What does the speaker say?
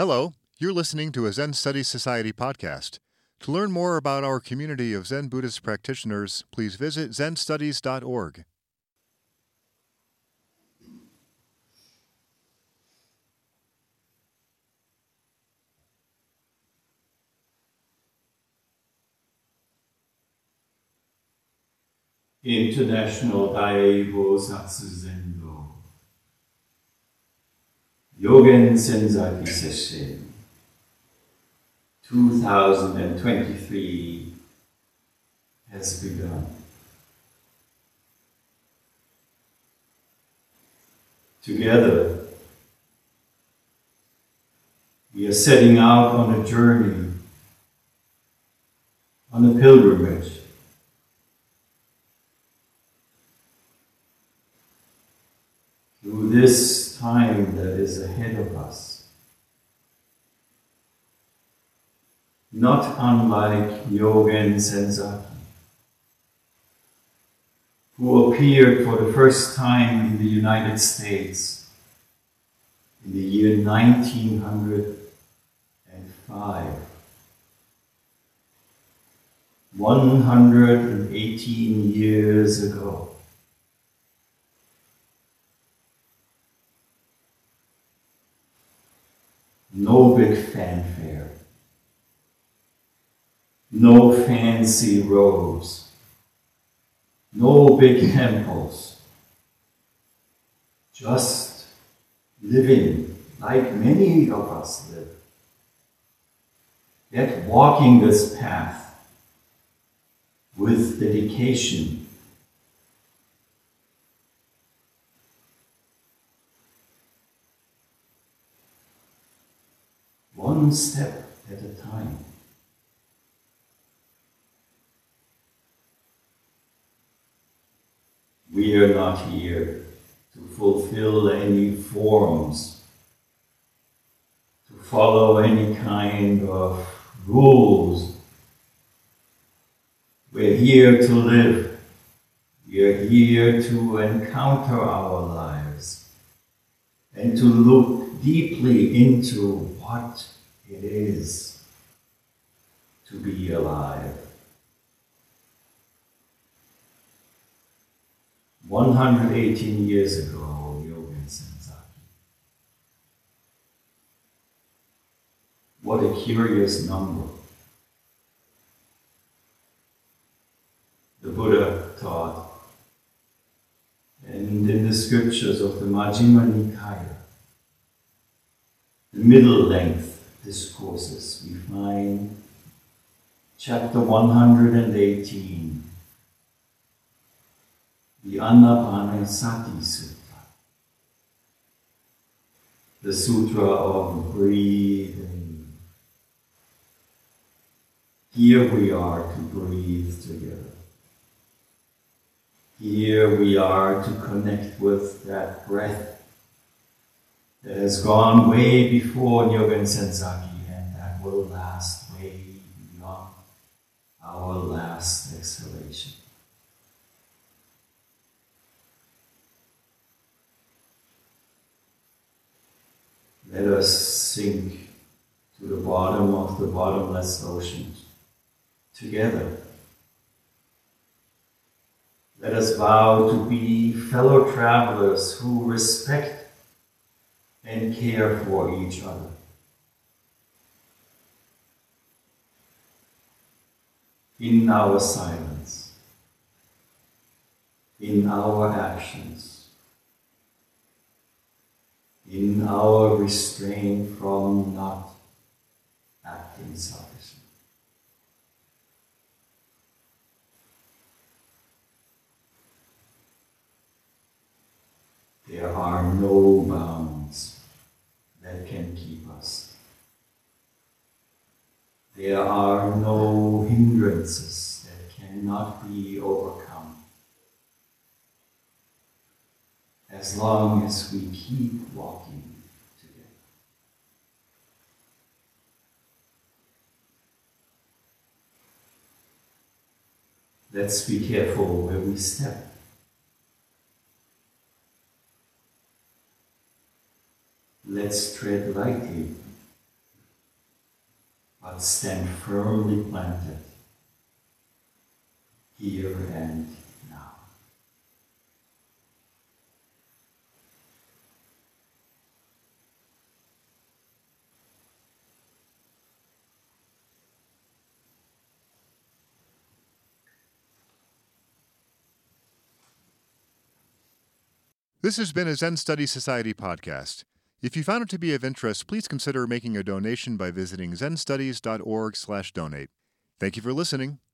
Hello, you're listening to a Zen Studies Society podcast. To learn more about our community of Zen Buddhist practitioners, please visit zenstudies.org. International Dai Bosatsu Zendo Yogen Senzaki Sesshin 2023 has begun. Together, we are setting out on a journey, on a pilgrimage. Through this time that is ahead of us, not unlike Yogen Senzaki, who appeared for the first time in the United States in the year 1905, 118 years ago. No big fanfare, no fancy robes, no big temples, just living like many of us live, yet walking this path with dedication. One step at a time. We are not here to fulfill any forms, to follow any kind of rules. We're here to live. We are here to encounter our lives and to look deeply into what it is to be alive. 118 years ago, Yogen Senzaki. What a curious number. The Buddha taught, and in the scriptures of the Majjhima Nikaya, the middle-length discourses, we find chapter 118, the Anapanasati Sutta, the Sutra of breathing. Here we are to breathe together. Here we are to connect with that breath that has gone way before Yogen Senzaki and that will last way beyond our last exhalation. Let us sink to the bottom of the bottomless ocean together. Let us vow to be fellow travelers who respect and care for each other. In our silence, in our actions, in our restraint from not acting selfishly. There are no bounds that can keep us. There are no hindrances that cannot be overcome. As long as we keep walking together. Let's be careful where we step. Let's tread lightly but stand firmly planted here and now. This has been a Zen Study Society podcast. If you found it to be of interest, please consider making a donation by visiting zenstudies.org/donate. Thank you for listening.